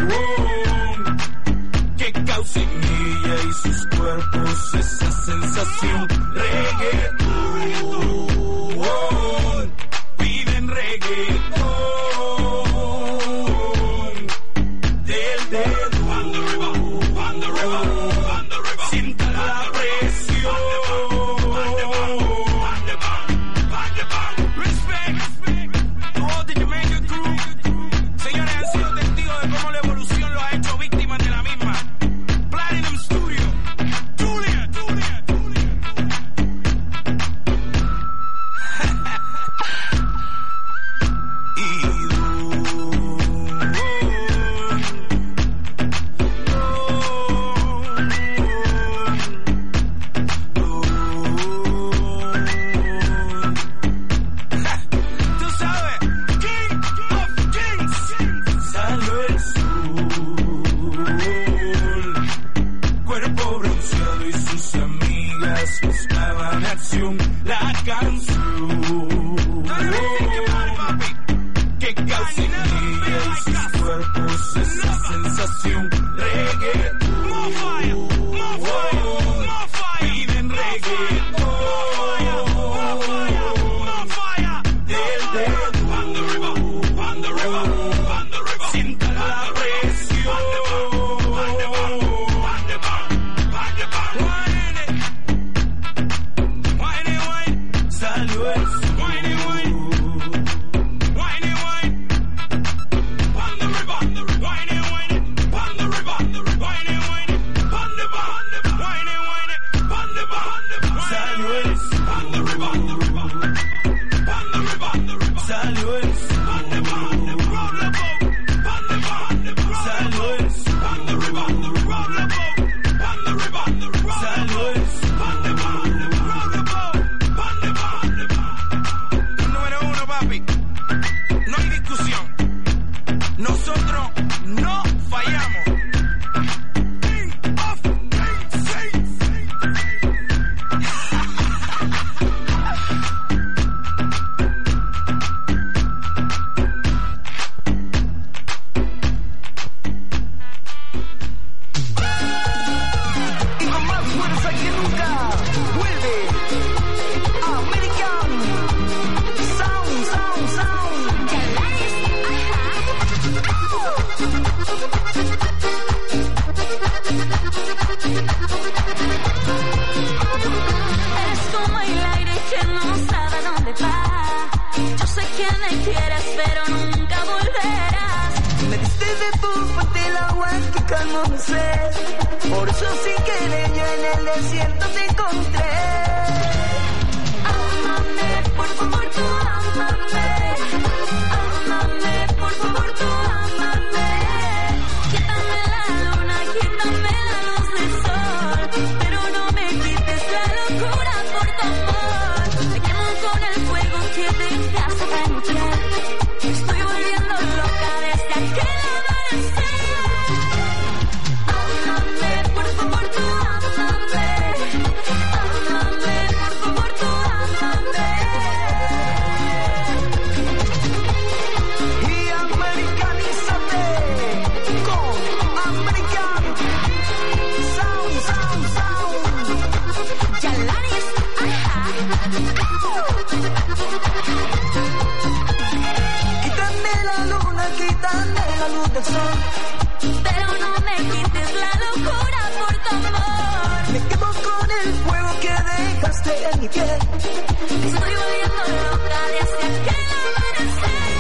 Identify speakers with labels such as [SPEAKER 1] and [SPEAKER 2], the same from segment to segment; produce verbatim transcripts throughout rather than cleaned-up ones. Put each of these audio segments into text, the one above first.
[SPEAKER 1] que causa en ella y sus cuerpos esa sensación. Reggaetón, piden reggaetón del dedo. Sienta la presión. La canción que causa en ella y sus cuerpos esa sensación. Reggaetón, piden reggaetón del dedo. Sienta la presión. Salió el sur.
[SPEAKER 2] Por eso sin querer yo en el desierto te encontré. Ámame, por favor tú ámame. Ámame, por favor tú ámame. Quítame la luna, quítame la luz del sol, pero no me quites la locura por tu amor. Me quemo con el fuego que dejaste en mi piel. Estoy volviendo loca desde aquel amanecer. Pero no me quites la locura por tu amor. Me quemo con el fuego que dejaste en mi piel. Estoy volviendo loca desde aquel amanecer.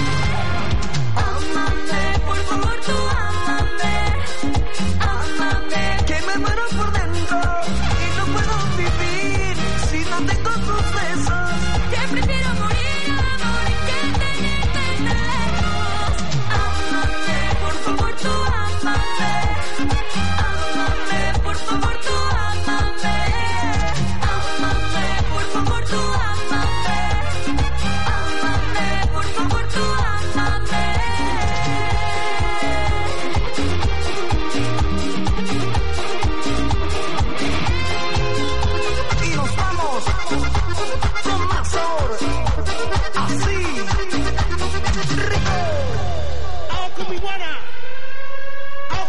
[SPEAKER 2] Ámame, por favor tú ámame. Ámame, que me muero por dentro y no puedo vivir si no tengo tus besos. Que prefiero morir amor que tenerte lejos. Ámame, por favor tú ámame. Ámame, por favor tú ámame. Ámame, por favor tú ámame. Ámame, por favor.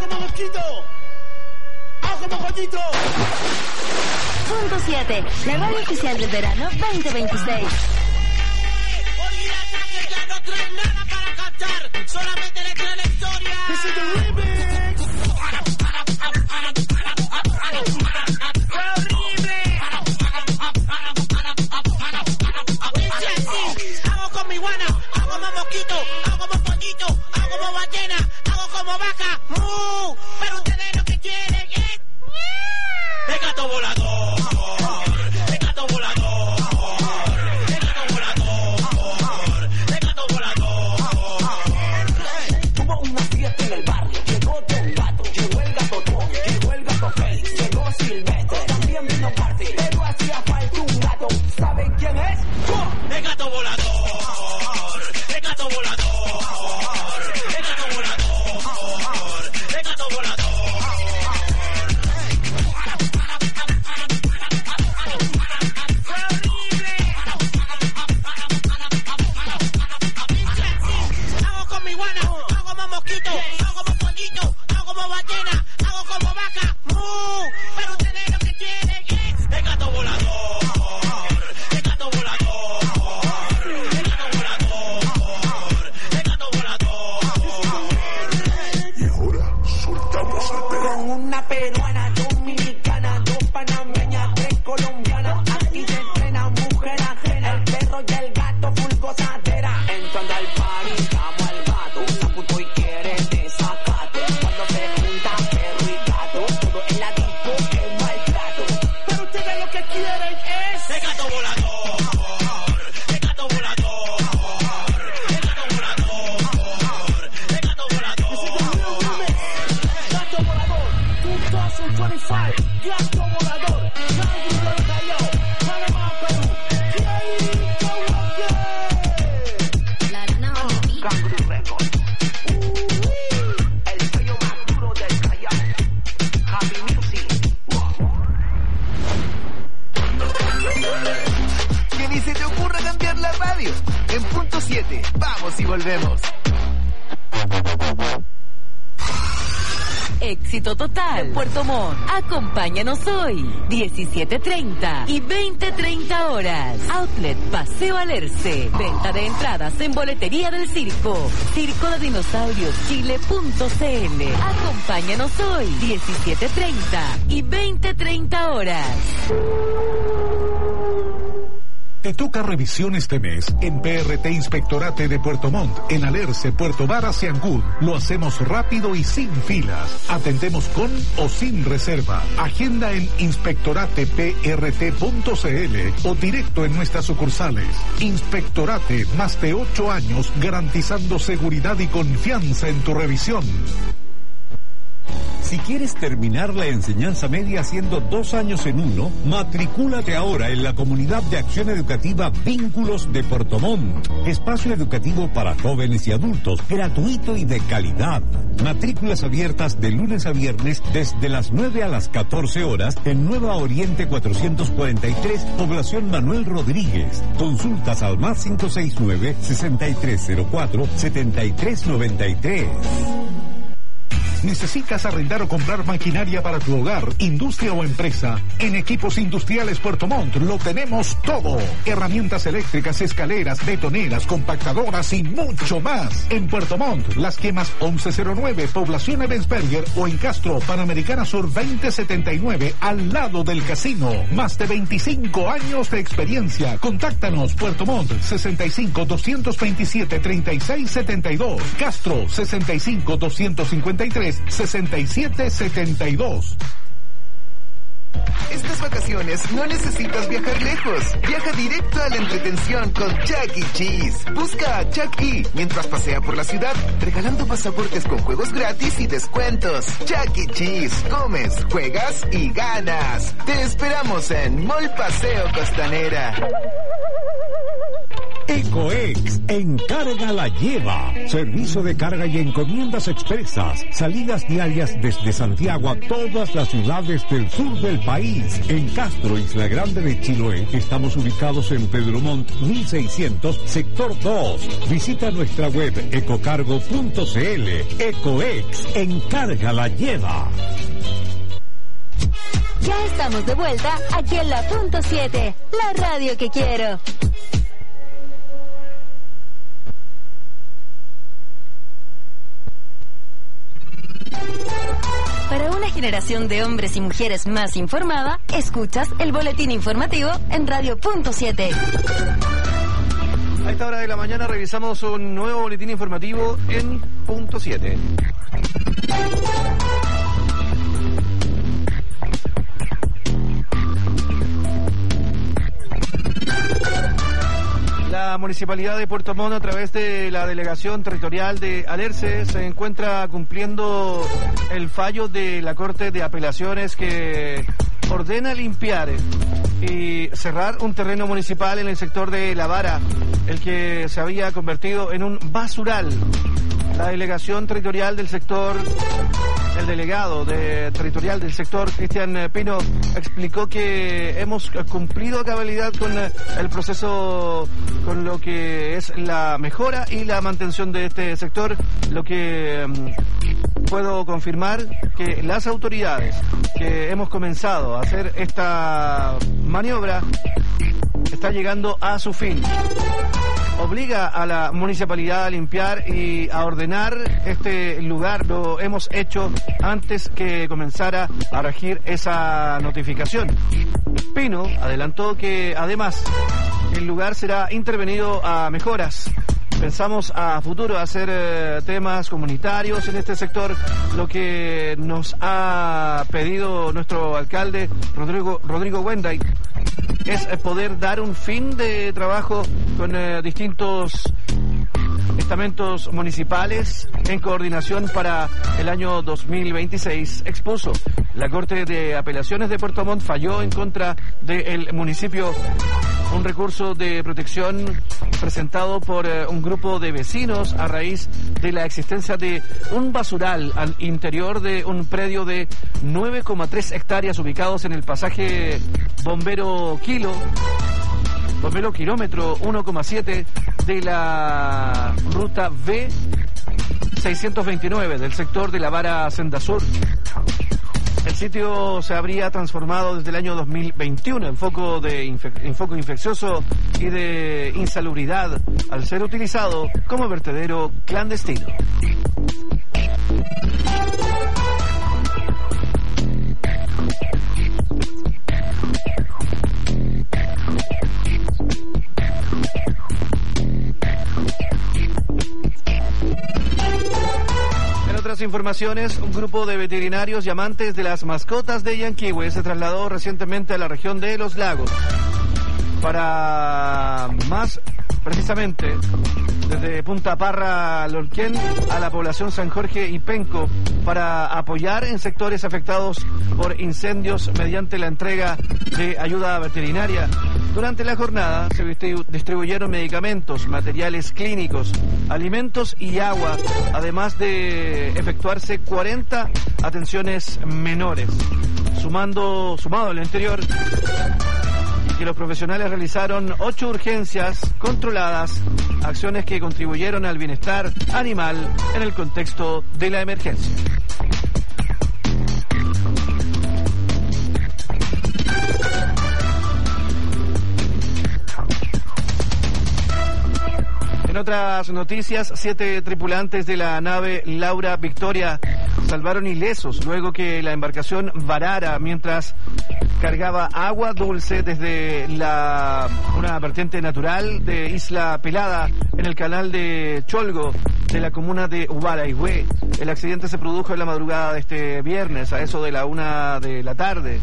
[SPEAKER 3] como mosquito! ¡Hago como pollito!
[SPEAKER 2] Punto siete, la radio oficial del verano veinte veintiséis.
[SPEAKER 3] Olvídate que ya no trae nada para cantar, solamente le trae la historia. ¡This is the remix! ¡Horrible! Hago con mi guana, hago como mosquito, hago como pollito, hago como ballena, hago como vaca, ¡mu! Pero ustedes lo que quieren es... ¡el gato volador! ¡El gato volador! ¡El gato volador! ¡El gato volador! Hubo una fiesta en el barrio, llegó Don Gato, llegó el gato Tom, llegó el gato Face, llegó Silvestre, también vino Party, pero hacía falta un gato. ¿Saben quién es? ¡El gato volador! ¡El gato volador! ¡El gato volador! ¡El gato volador! Hago con mi guana, hago como mosquito, hago como pollito, hago como ballena, hago como vaca, ¡mu! Pero ustedes lo que quieren es el gato volador, el gato volador, el gato volador, el gato volador.
[SPEAKER 4] Y ahora soltamos el perro.
[SPEAKER 3] Con una peruana, dominicana, dos panameñas, tres colombianas, aquí se entrena mujer ajena, el perro y el gato full gozadera. Entrando al party, llamo al gato, Zaputo y quiere desacato. Cuando se junta perro y gato, todo en la disco es maltrato. Pero ustedes lo que quieren es el gato volador, el gato volador, el gato volador, el gato volador. Gato volador, dos mil veinticinco, gato volador, Canguro del Callao, Panamá, Perú.
[SPEAKER 2] La arena baby.
[SPEAKER 3] Canguro Records. El sello más duro del Callao. Happy Music.
[SPEAKER 5] Que ni se te ocurra cambiar la radio. En punto siete, vamos y volvemos.
[SPEAKER 6] Éxito total. Puerto Montt. Acompáñanos hoy. diecisiete treinta y veinte treinta horas. Outlet Paseo Alerce. Venta de entradas en boletería del circo. Circo de Dinosaurios Chile punto c l. Acompáñanos hoy. diecisiete treinta y veinte treinta horas.
[SPEAKER 7] Te toca revisión este mes en P R T Inspectorate de Puerto Montt, en Alerce, Puerto Varas y Ancud. Lo hacemos rápido y sin filas. Atendemos con o sin reserva. Agenda en inspectorate p r t punto c l o directo en nuestras sucursales. Inspectorate, más de ocho años garantizando seguridad y confianza en tu revisión.
[SPEAKER 8] Si quieres terminar la enseñanza media haciendo dos años en uno, matricúlate ahora en la Comunidad de Acción Educativa Vínculos de Puerto Montt. Espacio educativo para jóvenes y adultos, gratuito y de calidad. Matrículas abiertas de lunes a viernes desde las nueve a las catorce horas en Nueva Oriente cuatrocientos cuarenta y tres, Población Manuel Rodríguez. Consultas al más cinco seis nueve, seis tres cero cuatro, siete tres nueve tres.
[SPEAKER 7] ¿Necesitas arrendar o comprar maquinaria para tu hogar, industria o empresa? En Equipos Industriales Puerto Montt lo tenemos todo. Herramientas eléctricas, escaleras, betoneras, compactadoras y mucho más. En Puerto Montt, Las Quemas once cero nueve, Población Ebensberger, o en Castro, Panamericana Sur veinte setenta y nueve, al lado del casino. Más de veinticinco años de experiencia. Contáctanos. Puerto Montt, sesenta y cinco, doscientos veintisiete, treinta y seis setenta y dos. Castro, sesenta y cinco, doscientos cincuenta y tres, sesenta y siete setenta y dos.
[SPEAKER 5] Estas vacaciones no necesitas viajar lejos. Viaja directo a la entretención con Chuck E. Cheese. Busca a Chuck E. mientras pasea por la ciudad, regalando pasaportes con juegos gratis y descuentos. Chuck E. Cheese. Comes, juegas y ganas. Te esperamos en Mall Paseo Costanera.
[SPEAKER 8] Ecoex, encarga la lleva. Servicio de carga y encomiendas expresas. Salidas diarias desde Santiago a todas las ciudades del sur del país. En Castro, Isla Grande de Chiloé, estamos ubicados en Pedro Montt mil seiscientos, sector dos. Visita nuestra web ecocargo punto cl. Ecoex, encarga la lleva.
[SPEAKER 2] Ya estamos de vuelta aquí en la punto siete, la radio que quiero. Para una generación de hombres y mujeres más informada, escuchas el boletín informativo en radio punto siete.
[SPEAKER 9] A esta hora de la mañana revisamos un nuevo boletín informativo en punto siete. La Municipalidad de Puerto Montt, a través de la Delegación Territorial de Alerce, se encuentra cumpliendo el fallo de la Corte de Apelaciones que ordena limpiar y cerrar un terreno municipal en el sector de La Vara, el que se había convertido en un basural. La Delegación Territorial del sector, el delegado de, territorial del sector, Cristian Pino, explicó que hemos cumplido a cabalidad con el proceso, con lo que es la mejora y la mantención de este sector, lo que um, puedo confirmar que las autoridades que hemos comenzado a hacer esta maniobra está llegando a su fin. Obliga a la municipalidad a limpiar y a ordenar este lugar. Lo hemos hecho antes que comenzara a regir esa notificación. Pino adelantó que además el lugar será intervenido a mejoras. Pensamos a futuro hacer eh, temas comunitarios en este sector, lo que nos ha pedido nuestro alcalde Rodrigo, Rodrigo Wenday es poder dar un fin de trabajo con eh, distintos estamentos municipales en coordinación para el año dos mil veintiséis, expuso. La Corte de Apelaciones de Puerto Montt falló en contra del municipio un recurso de protección presentado por eh, un grupo de vecinos a raíz de la existencia de un basural al interior de un predio de nueve coma tres hectáreas ubicados en el pasaje Bombero Kilo, Bombero Kilómetro uno coma siete de la ruta B seiscientos veintinueve del sector de La Vara Senda Sur. El sitio se habría transformado desde el año dos mil veintiuno en foco de infe- en foco infeccioso y de insalubridad al ser utilizado como vertedero clandestino. Informaciones, un grupo de veterinarios y amantes de las mascotas de Yanquihue se trasladó recientemente a la región de Los Lagos para más precisamente desde Punta Parra, Lorquén, a la población San Jorge y Penco para apoyar en sectores afectados por incendios mediante la entrega de ayuda veterinaria. Durante la jornada se distribuyeron medicamentos, materiales clínicos, alimentos y agua, además de efectuarse cuarenta atenciones menores. Sumando, sumado al anterior, que los profesionales realizaron ocho urgencias controladas, acciones que contribuyeron al bienestar animal en el contexto de la emergencia. En otras noticias, siete tripulantes de la nave Laura Victoria salvaron ilesos luego que la embarcación varara mientras cargaba agua dulce desde la una vertiente natural de Isla Pelada en el canal de Cholgo de la comuna de Huaraigüe. El accidente se produjo en la madrugada de este viernes a eso de la una de la tarde.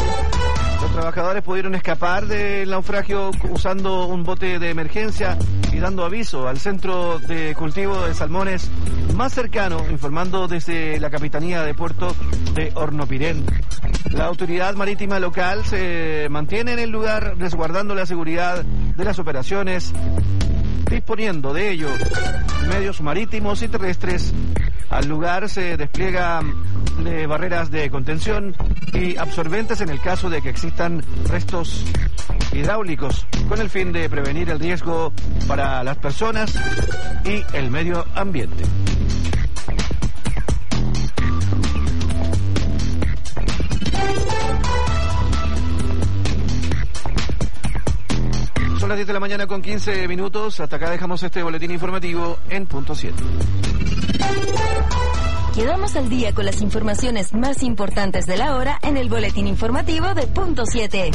[SPEAKER 9] Los trabajadores pudieron escapar del naufragio usando un bote de emergencia y dando aviso al centro de cultivo de salmones más cercano, informando desde la Capitanía de Puerto de Hornopirén. La autoridad marítima local se mantiene en el lugar resguardando la seguridad de las operaciones, disponiendo de ello medios marítimos y terrestres. Al lugar se despliegan eh, barreras de contención y absorbentes en el caso de que existan restos hidráulicos, con el fin de prevenir el riesgo para las personas y el medio ambiente. Son las diez de la mañana con quince minutos. Hasta acá dejamos este boletín informativo en punto siete.
[SPEAKER 6] Quedamos al día con las informaciones más importantes de la hora en el boletín informativo de punto siete.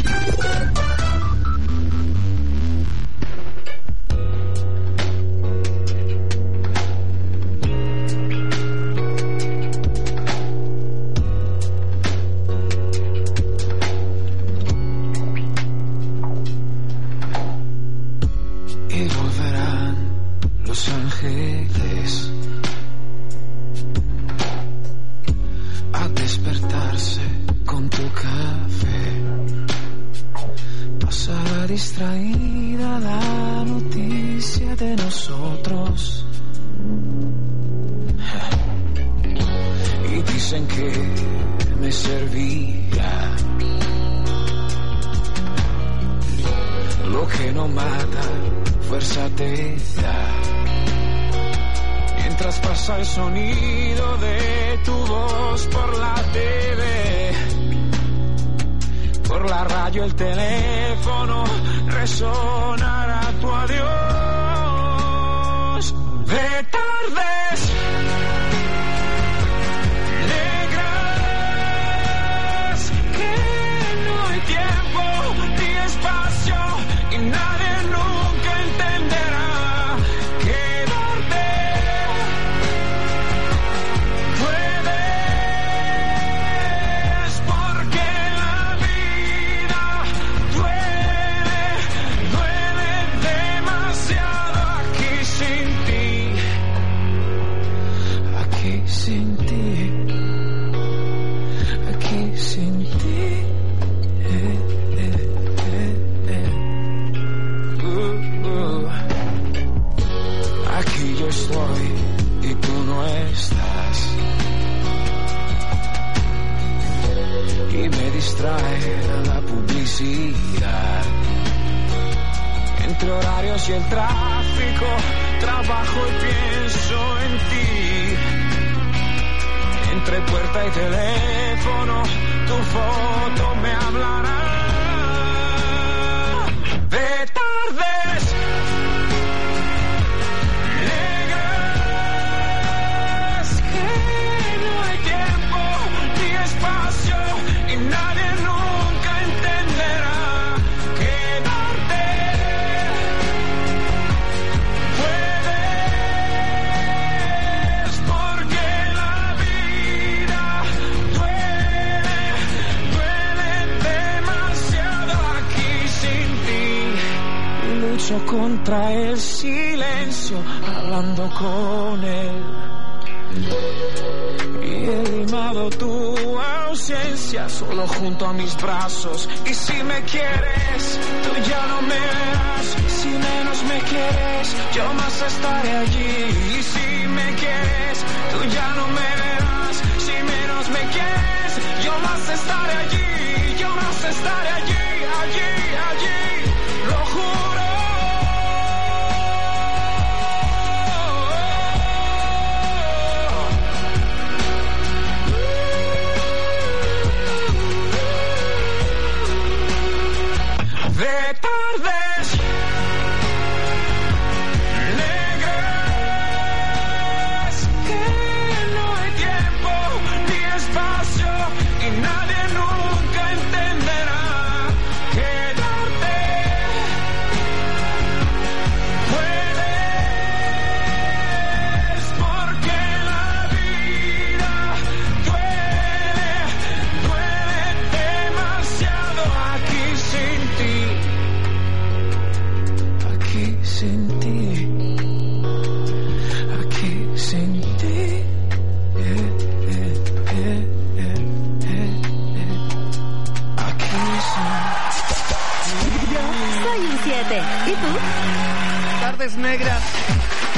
[SPEAKER 1] Y volverán los ángeles a despertarse con tu café. Pasará distraída la noticia de nosotros. Y dicen que me servirá lo que no mata, fuerza te da. Mientras pasa el sonido de tu voz por la T V, por la radio, el teléfono, resonará tu adiós. De tardes negras, que no hay tiempo ni espacio y nadie nunca entenderá. Quedarte puedes porque la vida duele, duele demasiado aquí sin ti, aquí sin ti, aquí sin ti. Eh, eh, eh, eh. Uh, uh. Aquí yo estoy y tú no estás, y me distrae la publicidad. Entre horarios y el tráfico, trabajo y pienso en ti. Entre puerta y teléfono, tu foto me hablará. De tardes negras, que no hay tiempo ni espacio y nadie nunca entenderá. Quedarte puedes porque la vida duele, duele demasiado aquí sin ti. Lucho contra el silencio, hablando con él. Y he limado tu ausencia solo junto a mis brazos. Y si me quieres, tú ya no me verás. Si menos me quieres, yo más estaré allí. Y si me quieres, tú ya no me verás. Si menos me quieres, yo más estaré allí. Yo más estaré allí, allí, allí. Lo juro. De tardes negras, que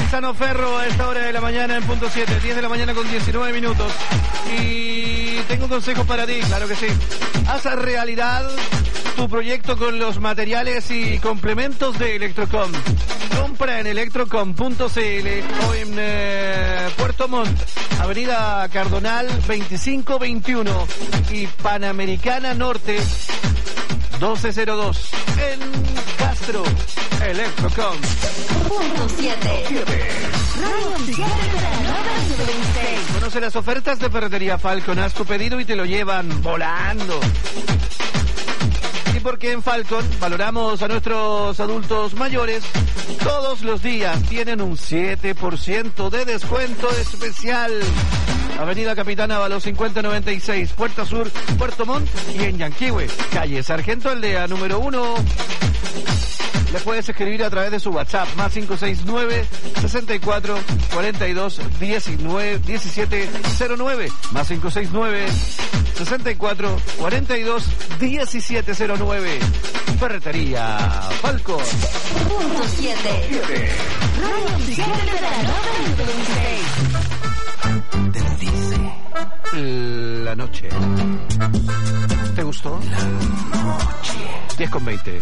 [SPEAKER 9] Tiziano Ferro a esta hora de la mañana en punto siete, diez de la mañana con diecinueve minutos. Y tengo un consejo para ti, claro que sí. Haz realidad tu proyecto con los materiales y complementos de Electrocom. Compra en electrocom punto c l o en eh, Puerto Montt, Avenida Cardonal veinticinco veintiuno y Panamericana Norte doce cero dos. En Castro, Electrocom.
[SPEAKER 2] Punto siete. Radio Oficial de Verano veinte veintiséis.
[SPEAKER 9] Conoce las ofertas de Ferretería Falcon. Haz tu pedido y te lo llevan volando. Y porque en Falcon valoramos a nuestros adultos mayores, todos los días tienen un siete por ciento de descuento especial. Avenida Capitán Ábalos cincuenta noventa y seis, Puerta Sur, Puerto Montt y en Yanquihue, calle Sargento Aldea número uno. Le puedes escribir a través de su WhatsApp, más cinco seis nueve, sesenta y cuatro, cuarenta y dos, diecinueve, diecisiete cero nueve, más cinco seis nueve, sesenta y cuatro, cuarenta y dos, diecisiete cero nueve. Ferretería Falcon.
[SPEAKER 2] Punto siete. Radio Oficial de Verano veinte veintiséis.
[SPEAKER 9] Te lo dice la noche. ¿Te gustó? La noche. diez con veinte.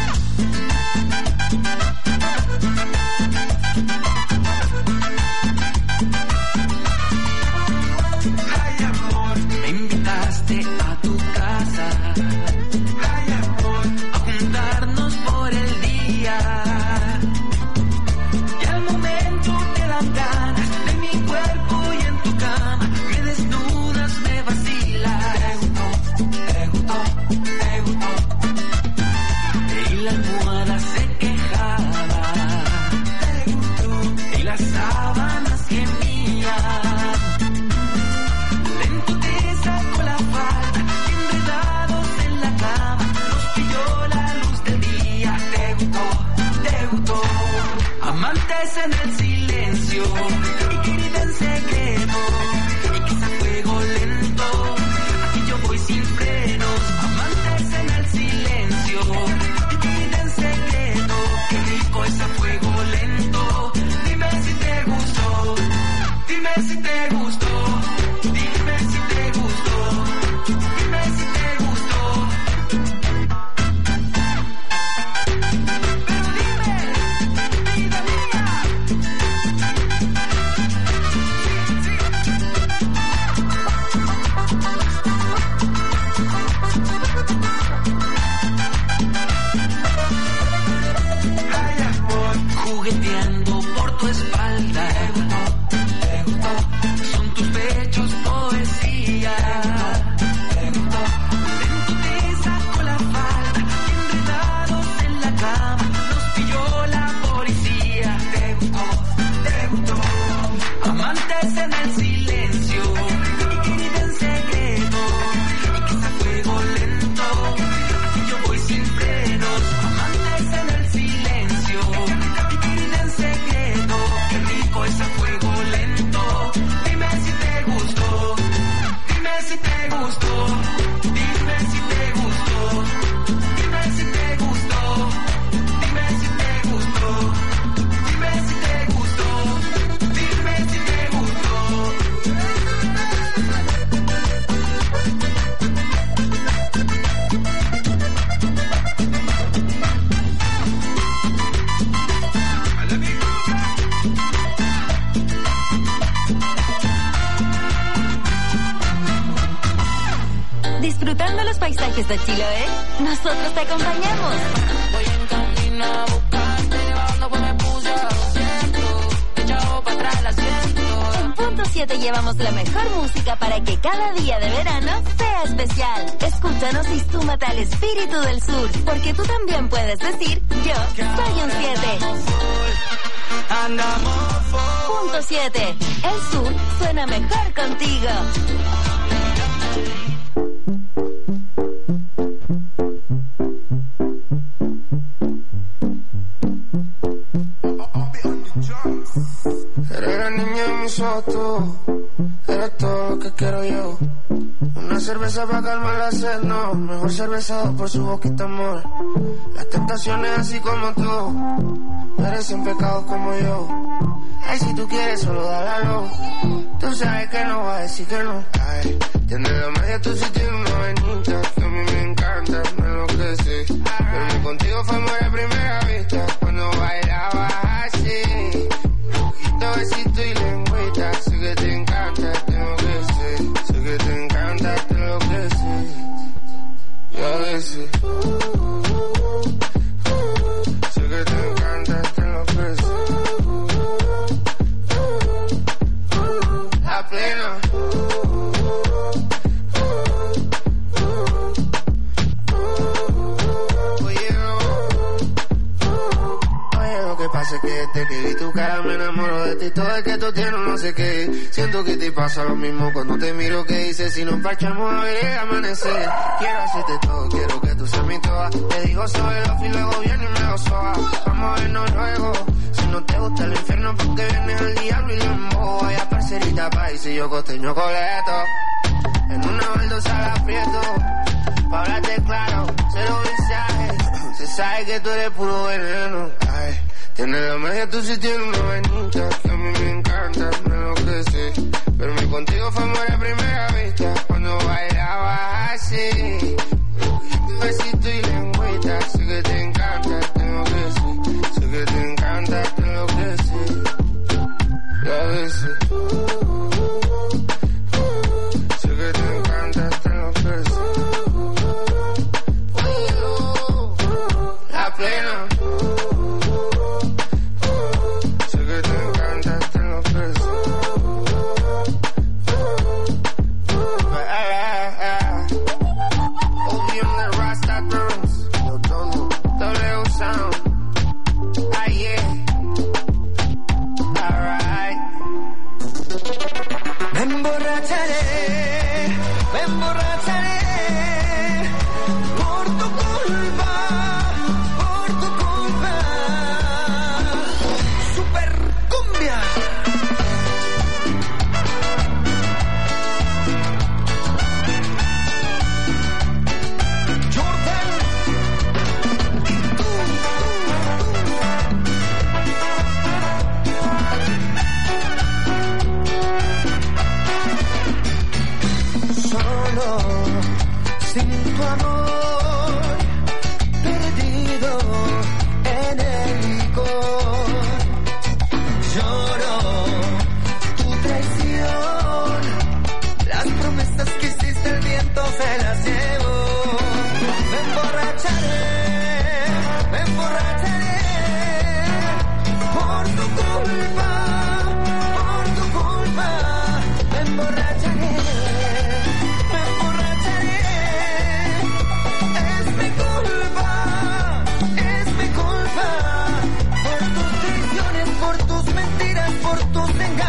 [SPEAKER 1] Ay, amor, me invitaste a tu casa. Ay, amor, a juntarnos por el día. Y al momento te dan ganas de mi cuerpo y en tu cama me desnudas, me vacilas. Te gustó, te gustó, te gustó. Y la almohada se quejaba. Te gustó. Y las sábanas gemían. Lento te sacó la falda, enredados en la cama, nos pilló la luz del día. Te gustó, te gustó. Amantes en el silencio y querida en secreto, y quizá fuego lento, aquí yo voy sin frenos. Amantes en el silencio y querida en secreto, qué rico ese fuego lento. Dime si te gustó, dime si te gustó, dime si te gustó, dime si te gustó. Pero dime, vida mía. Ay, amor, jugueteando por tu espalda. Te gustó, son tus pechos poesía. Te gustó, lento te sacó la falda, enredados en la cama, nos pilló la policía. Te gustó, te gustó. Amantes en el silencio y querida en secreto, y quizá fuego lento, aquí yo voy sin frenos. Amantes en el silencio y querida en secreto, qué rico ese fuego lento. Dime si te gustó, dime si te gustó, dime si te gustó, dime si te gustó, dime si te gustó, dime si te gustó, dime si te gustó.
[SPEAKER 2] Disfrutando los paisajes de Chiloé, nosotros te acompañamos.
[SPEAKER 1] Voy en camino a buscarte, bajando pues me puse a doscientos, echado para atrás el asiento.
[SPEAKER 2] En Punto siete llevamos la mejor música para que cada día de verano sea especial. Escúchanos y súmate al espíritu del sur, porque tú también puedes decir, yo soy un siete.
[SPEAKER 1] Andamos full.
[SPEAKER 2] Punto siete. El sur suena mejor contigo.
[SPEAKER 10] Eres la niña en mis fotos, eres todo lo que quiero yo. Una cerveza para calmar la sed, no. Mejor cerveza por su boquita, amor. Las tentaciones así como tú merecen pecados como yo. Ay, si tú quieres solo dálalo. Tú sabes que no va a decir que no. Ay, tienes la magia, tú sí tienes una vainita que a mí me encanta, me enloquece. Pero contigo fue amor a primera vista cuando bailabas así. Poquito besito y lengüita. Sé que te encanta, tengo que ser. Sé que te encanta, te enloquece. Y a veces sé que te encanta, te enloquece. La plena. Pasa que desde que vi tu cara me enamoro de ti. Todo es que tú tienes no sé qué. Siento que te pasa lo mismo cuando te miro. Que dices si nos parchamos a ver el amanecer. Quiero hacerte todo, quiero que tú seas mi toda. Te digo sobre los y luego viene y me lo soba. Vamos a vernos luego. Si no te gusta el infierno porque vienes al diablo y lo embobo. Vaya parcerita país y yo costeño coleto. En una baldosa la aprieto. Pa' hablarte claro, cero mensajes. Se sabe que tú eres puro veneno. Ay. Tienes la magia, tú sí tienes una vainita que a mí me encanta, me enloquece. Pero mi contigo fue amor a primera vista cuando bailabas así. Besito y lengüita, sé que te encanta, te enloquece. Sé que te encanta, te enloquece. Y a veces sé que te encanta, te enloquece. La plena.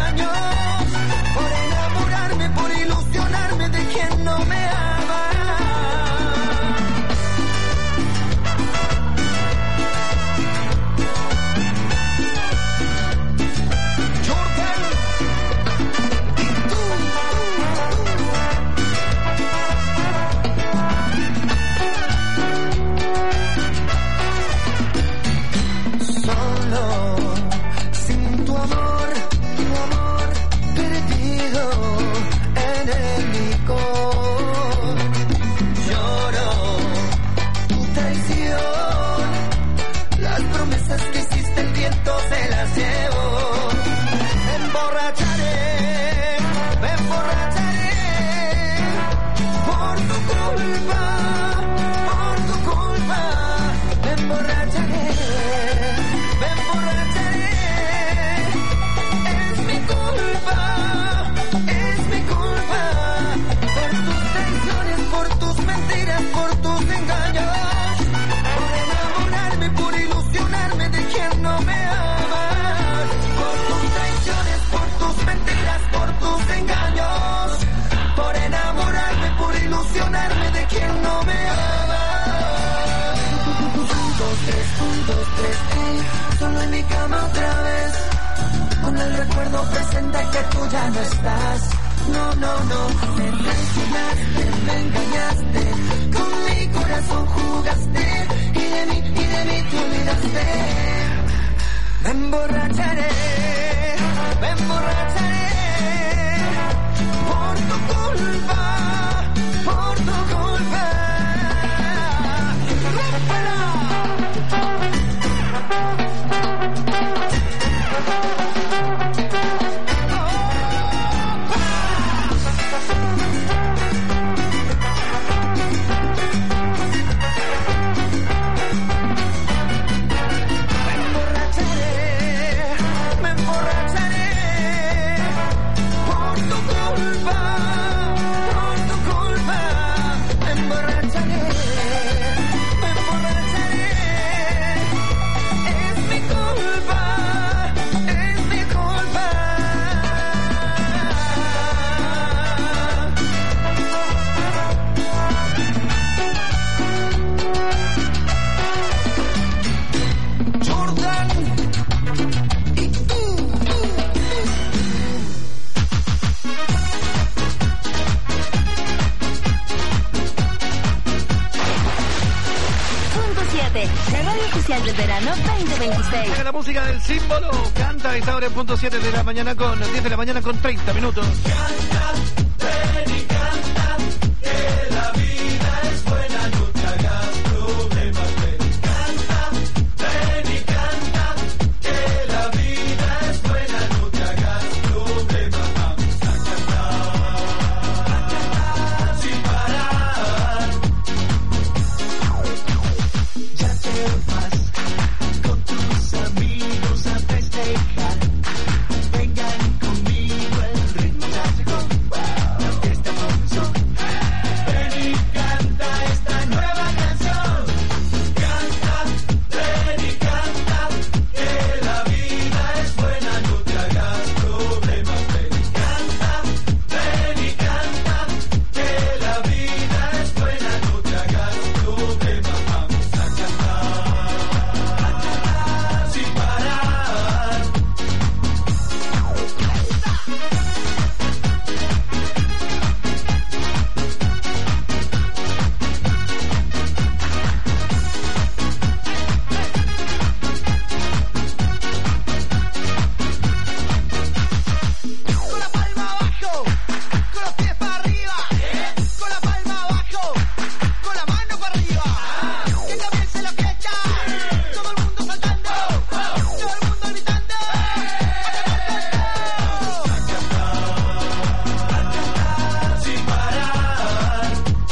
[SPEAKER 1] No me ama. el recuerdo presente que tú ya no estás. No, no, no, me traicionaste, me engañaste, con mi corazón jugaste, y de mí, y de mí te olvidaste. Me emborracharé, me emborracharé, por tu culpa, por tu culpa.
[SPEAKER 6] Del verano veinte veintiséis.
[SPEAKER 9] Llega la música del símbolo. Canta a esta hora en punto siete de la mañana con diez de la mañana con treinta minutos.
[SPEAKER 1] Canta, ven y canta, que la vida es buena, no te hagas problemas. Ven y canta, ven y canta, que la vida es buena, no te hagas problemas. Vamos a cantar, a cantar sin parar. Ya te vas. Amigos a festejar, vengan conmigo, el ritmo ya llegó, la fiesta comenzó. Ven y canta esta nueva canción, canta, ven y canta, que la vida es buena, no te hagas problemas. Ven y canta, ven y canta, que la vida es buena, no te hagas problemas. Vamos a cantar, a cantar sin parar. Con la palma abajo, con los pies para arriba, con la palma abajo, con la mano para arriba. Que comience la fiesta, todo el mundo saltando, todo el mundo gritando. A cantar, a cantar sin parar.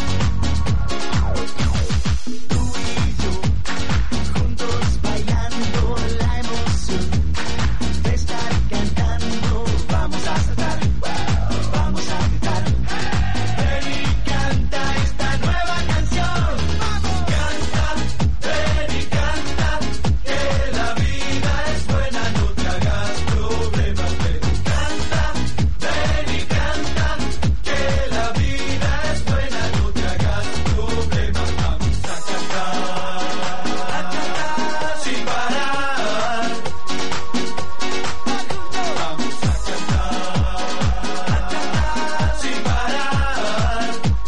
[SPEAKER 1] Tú y yo, juntos bailando la emoción de estar cantando. Vamos a saltar, vamos a gritar. Ven y canta esta nueva canción. Canta, ven y canta, que la vida es buena, no te hagas problemas. Ven y canta, ven y canta, que la vida es buena, no te hagas problemas. Vamos a cantar, a cantar sin parar. Vamos a cantar, a cantar sin parar.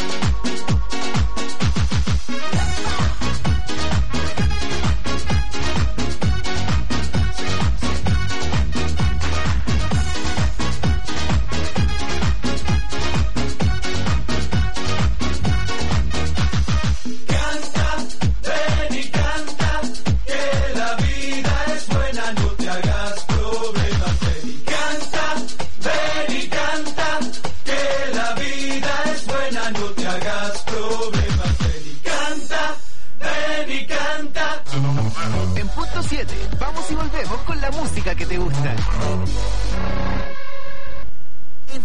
[SPEAKER 1] Canta, ven y canta, que la vida es buena, no te hagas problemas. Ven y canta, ven y canta, que la vida es buena, no te hagas problemas. Ven y canta, ven y canta.
[SPEAKER 5] En punto siete, vamos y volvemos con la música que te gusta.
[SPEAKER 3] En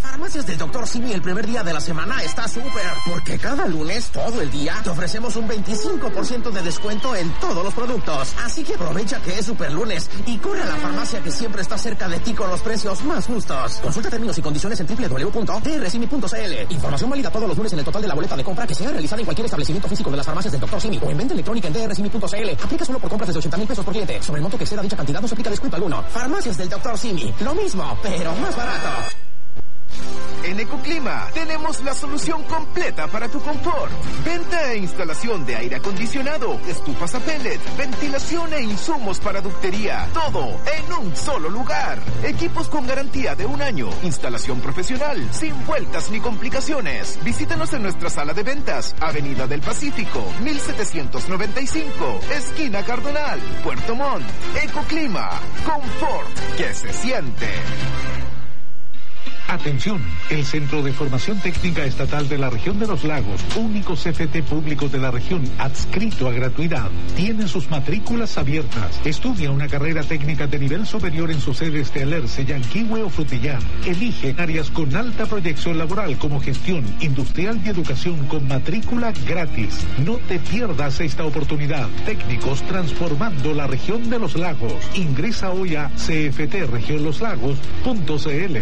[SPEAKER 11] Farmacias del doctor Simi el primer día de la semana está súper, porque cada lunes, todo el día, te ofrecemos un veinticinco por ciento de descuento en todos los productos. Así que aprovecha que es super lunes y corre a la farmacia que siempre está cerca de ti con los precios más justos. Consulta términos y condiciones en doble u doble u doble u punto d r simi punto c l. Información válida todos los lunes en el total de la boleta de compra que sea realizada en cualquier establecimiento físico de las farmacias del doctor Simi o en venta electrónica en d r simi punto c l. Aplica solo por compras desde ochenta mil pesos por cliente. Sobre el monto que exceda dicha cantidad no se aplica descuento alguno. Farmacias del doctor Simi. Lo mismo, pero más barato.
[SPEAKER 5] En Ecoclima tenemos la solución completa para tu confort. Venta e instalación de aire acondicionado, estufas a pellet, ventilación e insumos para ductería. Todo en un solo lugar. Equipos con garantía de un año. Instalación profesional, sin vueltas ni complicaciones. Visítanos en nuestra sala de ventas, Avenida del Pacífico, mil setecientos noventa y cinco, esquina Cardonal, Puerto Montt. Ecoclima, confort que se siente.
[SPEAKER 7] Atención, el Centro de Formación Técnica Estatal de la Región de los Lagos, único C F T público de la región adscrito a gratuidad, tiene sus matrículas abiertas. Estudia una carrera técnica de nivel superior en sus sedes de Alerce, Yanquihue o Frutillar. Elige áreas con alta proyección laboral como gestión, industrial y educación con matrícula gratis. No te pierdas esta oportunidad. Técnicos transformando la región de los lagos. Ingresa hoy a c f t región los lagos punto c l.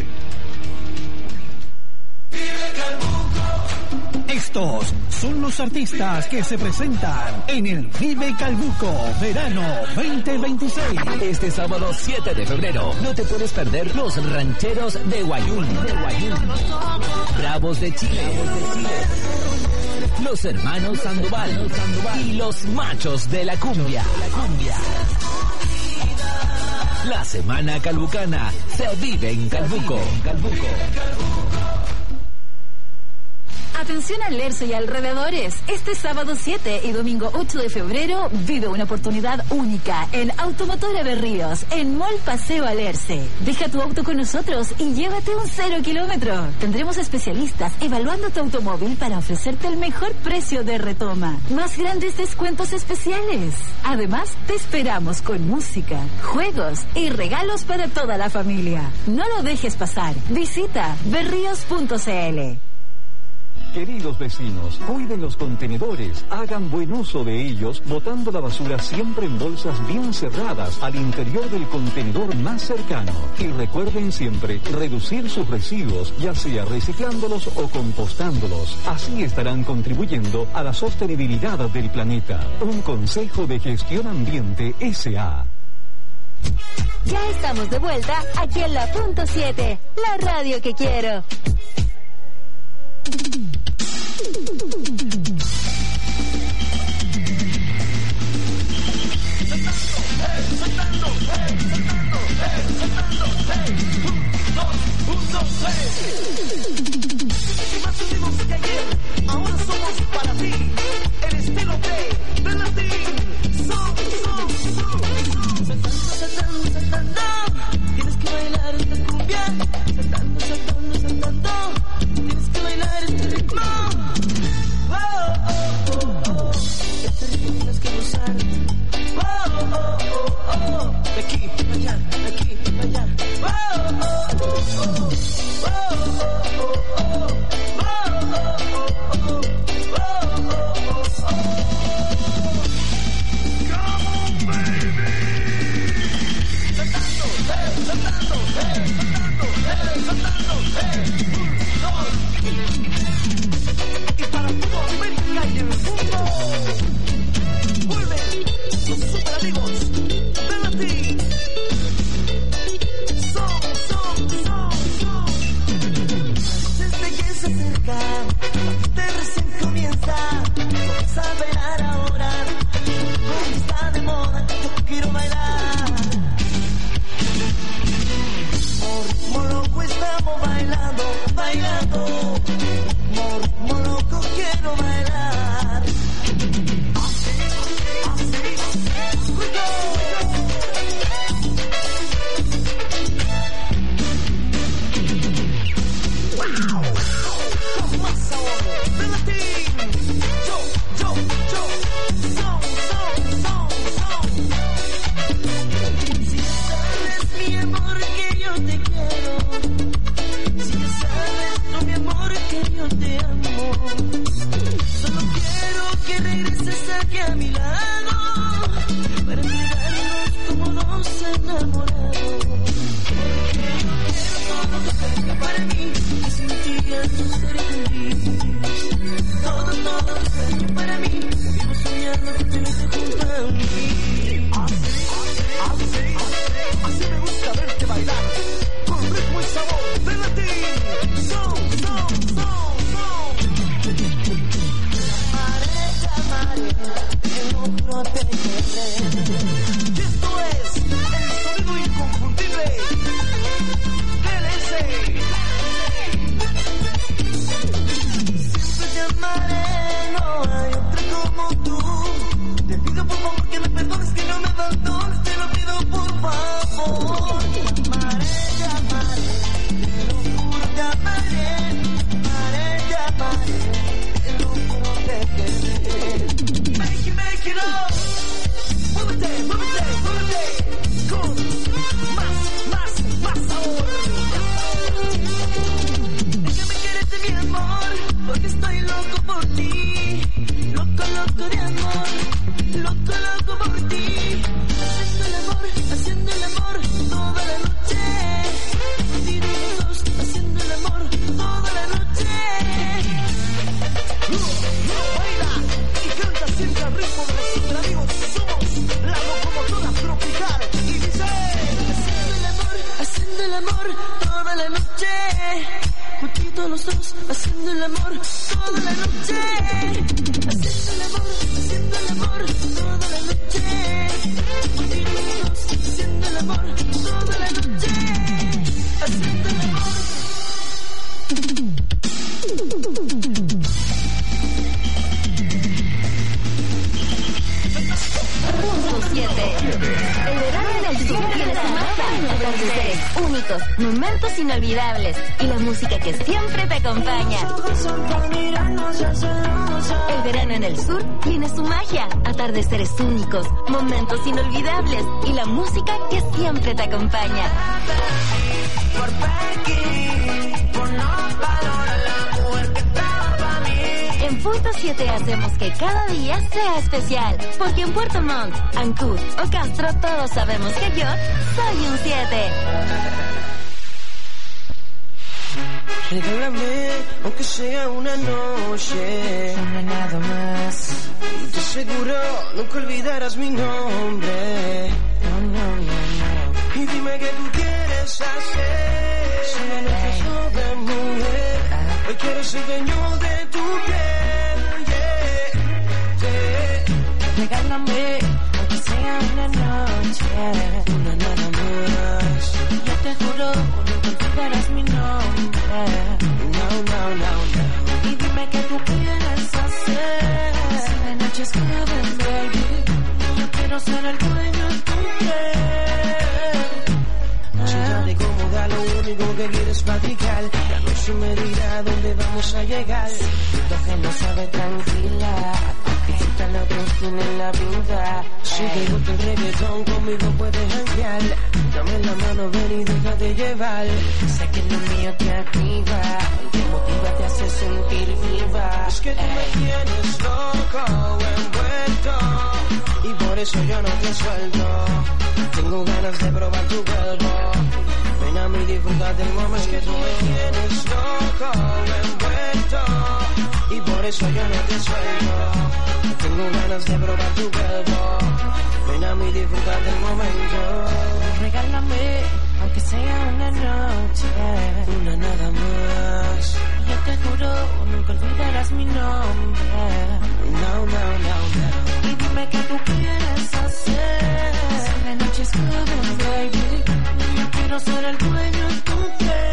[SPEAKER 12] Estos son los artistas que se presentan en el Vive Calbuco Verano veinte veintiséis.
[SPEAKER 13] Este sábado siete de febrero no te puedes perder los rancheros de Guayún, de Guayún. Bravos de Chile, los hermanos Sandoval y los machos de la cumbia. La semana calbucana se vive en Calbuco.
[SPEAKER 14] Atención al Alerce y alrededores. Este sábado siete y domingo ocho de febrero vive una oportunidad única en Automotora Berríos, en Mall Paseo Alerce. Deja tu auto con nosotros y llévate un cero kilómetro. Tendremos especialistas evaluando tu automóvil para ofrecerte el mejor precio de retoma. Más grandes descuentos especiales. Además, te esperamos con música, juegos y regalos para toda la familia. No lo dejes pasar. Visita berríos punto c l.
[SPEAKER 15] Queridos vecinos, cuiden los contenedores, hagan buen uso de ellos, botando la basura siempre en bolsas bien cerradas al interior del contenedor más cercano. Y recuerden siempre reducir sus residuos, ya sea reciclándolos o compostándolos. Así estarán contribuyendo a la sostenibilidad del planeta. Un consejo de Gestión Ambiente S A
[SPEAKER 14] Ya estamos de vuelta aquí en la punto siete, la radio que quiero.
[SPEAKER 1] Más unidos que ayer, ahora somos para ti. El estilo de Belatín. Son, son, son. Saltando, saltando, saltando. Tienes que bailar esta cumbia. Saltando, saltando, saltando. Tienes que bailar este ritmo. Oh, oh, oh, oh. Este ritmo tienes que gozar. Oh, oh, oh, oh. De aquí, allá, de aquí, allá. Oh, oh, oh, oh. Oh, oh, oh, oh. Y para todo América y el mundo, vuelven los super amigos de Latín. Son, son, son, son. Desde que se acerca, te recién comienza. Vamos a bailar ahora, porque está de moda, yo quiero bailar. Por ritmo loco estamos bailando, bailando. Por ritmo loco quiero bailar. Así, así, we go. Wow. Con más sabor de Latín. Yo, yo, yo. Son, son, son, son. Si sabes, mi amor, que yo te quiero. Si sabes
[SPEAKER 16] yo te amo. Solo quiero que regreses aquí a mi lado para entregarnos como dos enamorados. Porque quiero todo tu cariño para mí y sin ti ya no seré feliz. Todo, todo tu cariño para mí, vivo soñando que te vete junto a mí.
[SPEAKER 17] Así, así, así me gusta verte bailar con ritmo y sabor de latín. Son, son, son, son.
[SPEAKER 16] Llamaré, llamaré, te lo protegeré.
[SPEAKER 17] Y esto es el sonido inconfundible del S.
[SPEAKER 16] Siempre llamaré, no hay otra como tú. Te pido por favor que me perdones, que no me abandones, te lo pido por favor. Llamaré, llamaré, te lo juro, llamaré. Llamaré, llamaré, te lo protegeré.
[SPEAKER 17] Make it, make it up. Muévete, muévete, muévete. Con más, más, más sabor.
[SPEAKER 16] Déjame quererte, mi amor, porque estoy loco por ti. Loco, loco de amor, loco, loco por ti. Haciendo el amor, haciendo el amor toda la noche. Contigo los dos, haciendo el amor toda la noche.
[SPEAKER 17] Baila y canta siempre al ritmo de los super amigos. Somos la locomotora tropical. Y dice:
[SPEAKER 16] Haciendo el amor, haciendo el amor toda la noche. Juntitos los dos, haciendo el amor toda la noche. Haciendo el amor, haciendo el amor toda la noche. Juntitos los dos, haciendo el amor toda la noche. Haciendo el amor.
[SPEAKER 14] Punto siete. El verano en el sur tiene su magia, atardeceres únicos, momentos inolvidables y la música que siempre te acompaña. El verano en el sur tiene su magia, atardeceres únicos, momentos inolvidables y la música que siempre te acompaña.
[SPEAKER 16] Por Becky, por no valorar la mujer que estaba para mí.
[SPEAKER 14] En Punto siete hacemos que cada día sea especial, porque en Puerto Montt, Ancud o Castro todos sabemos que yo soy un siete.
[SPEAKER 16] Regálame, aunque sea una noche, una nada más. Y te aseguro, nunca olvidarás mi nombre. No, no, no, no. Y dime qué tú quieres hacer. Si la noche es de mujer, hoy quiero ser dueño de tu piel. Yeah, yeah. Regálame, aunque sea una noche, una nada más. Yo te juro, nunca olvidarás mi nombre. No, no, no, no. Y dime qué tú quieres hacer. Si la noche es joven, baby, yo quiero ser el dueño de tu piel. Chingale como da, lo único que quieres platicar. La noche me dirá dónde vamos a llegar. Lo que no sabe tranquila, que los otros tienen la pinta. Si te gusta el reggaetón, conmigo puedes janguear. Dame la mano, ven y déjate llevar. Sé que lo mío te activa, te motiva, te hace sentir viva. Es que tú me tienes loco, envuelto, y por eso yo no te suelto. Tengo ganas de probar tu cuerpo. Ven a mí, disfruta del momento. Es que tú me tienes loco, envuelto, y por eso yo no te suelto. Tengo ganas de probar tu cuerpo. Ven a mí, disfruta del momento. Regálame, aunque sea una noche, una nada más. Yo te juro, nunca olvidarás mi nombre. No, no, no, no. Y dime qué tú quieres hacer. Si la noche es joven, baby, yo quiero ser el dueño de tu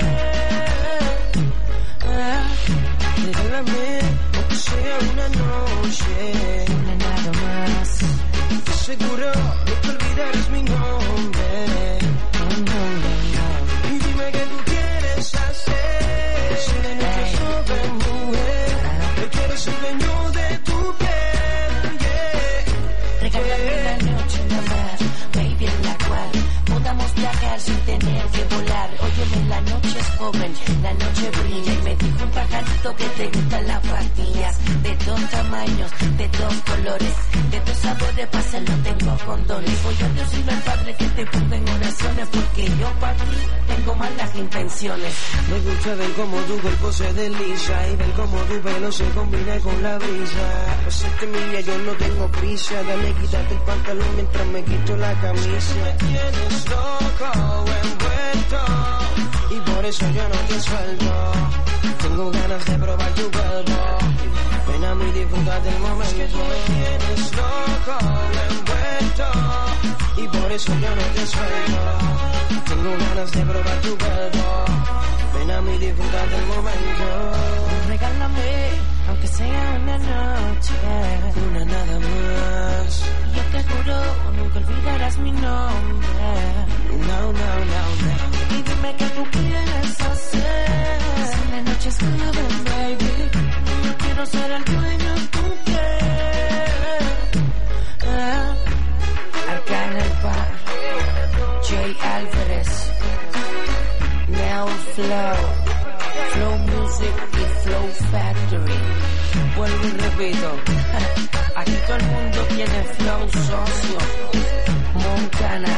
[SPEAKER 16] piel. Ah, regálame, aunque sea una noche, una nada más. Te aseguro, nunca olvidarás mi nombre. No, no, no, no. Y dime qué tú quieres hacer. Si la noche es joven, mujer, yo quiero ser dueño de tu piel. Yeah. Regálame una noche nada más, baby, en la cual podamos viajar sin tener que volar. Óyeme, la noche es joven, la noche brilla, y me dijo un pajarito
[SPEAKER 18] visto que te gustan las pastillas de dos tamaños, de dos colores, de dos sabores, para hacerlo tengo condones. Voy a decirle al Padre que te ponga en oraciones, porque yo para ti tengo malas intenciones.
[SPEAKER 16] Me gusta ver cómo tu cuerpo se desliza y ver cómo tu pelo se combina con la brisa. Hacerte mía, yo no tengo prisa, dale, quítate el pantalón mientras me quito la camisa. Me tienes loco, envuelto, y por eso yo no te suelto. Tengo ganas de probar tu cuerpo, ven a mí, disfruta del momento. Es que tú me tienes loco, envuelto, y por eso yo no te suelto. Tengo ganas de probar tu cuerpo, ven a mí, disfruta del momento.
[SPEAKER 18] Regálame, aunque sea una noche,
[SPEAKER 16] una nada más.
[SPEAKER 18] Yo te juro, nunca olvidarás mi nombre.
[SPEAKER 16] No, no, no, no.
[SPEAKER 18] Y dime qué tú quieres hacer. Si la noche es joven, baby, yo quiero ser el dueño, tú quieres. Ah, Arcángel Paz, Jay Álvarez, Neo Flow, Flow Music y Flow Factory. Vuelvo y repito, aquí todo el mundo tiene flow socio. Montana.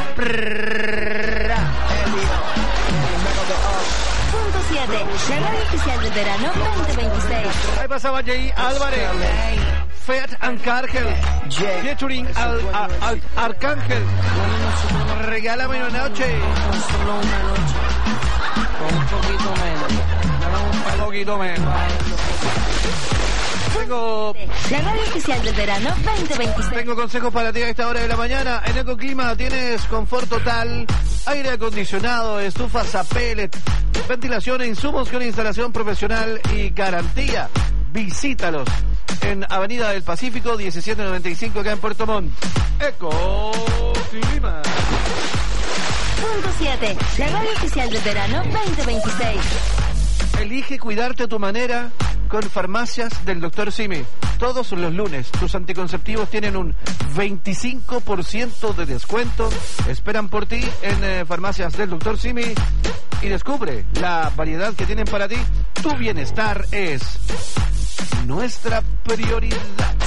[SPEAKER 14] Punto siete, la radio oficial del verano veinte veintiséis.
[SPEAKER 9] Ahí pasaba Jay Álvarez, Fed Arcángel, featuring al, al, al Arcángel. Regálame una noche.
[SPEAKER 18] Solo una noche, con un poquito menos,
[SPEAKER 9] un poquito menos. Tengo...
[SPEAKER 14] La radio oficial del verano veinte veintiséis.
[SPEAKER 9] Tengo consejos para ti a esta hora de la mañana. En Ecoclima tienes confort total, aire acondicionado, estufas a pellet, ventilación e insumos con instalación profesional y garantía. Visítalos en Avenida del Pacífico diecisiete noventa y cinco acá en Puerto Montt. Ecoclima.
[SPEAKER 14] Punto siete, la radio oficial del verano veinte veintiséis.
[SPEAKER 9] Elige cuidarte a tu manera con Farmacias del doctor Simi. Todos los lunes tus anticonceptivos tienen un veinticinco por ciento de descuento. Esperan por ti en eh, Farmacias del doctor Simi y descubre la variedad que tienen para ti. Tu bienestar es nuestra prioridad.